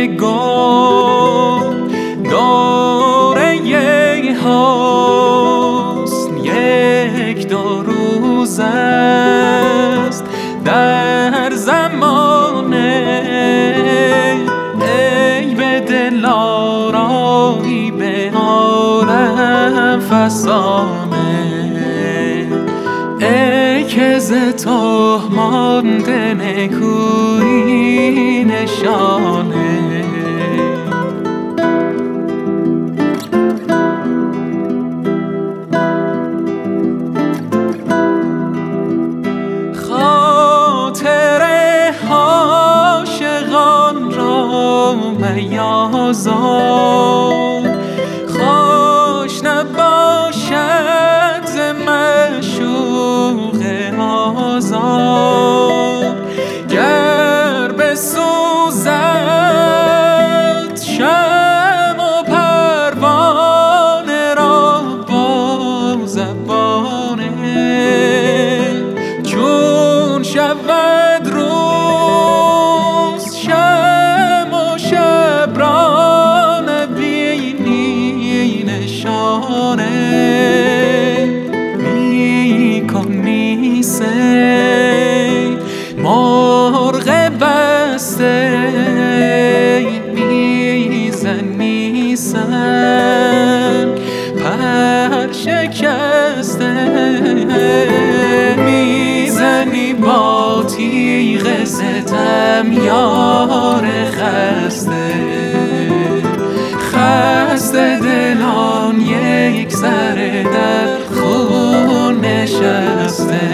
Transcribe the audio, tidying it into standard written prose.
گل داره حسن یک دو روز است در زمانه. ای به دل آرایی به عالم فسانه، ای که ز تو مانده نکویی نشانه. خاطر عاشقان را میازار، خوش نباشد ز معشوق آزار. گر بسوزد شمع و پروانه را با زبانه، چون شود روز شمع و شبرانه بینی نشانه. میکنی سی مرغ بسته، میزنی سر پر شکسته، میزنی با تیغ ستم یار خسته. خسته دلان یک سر در خون نشسته.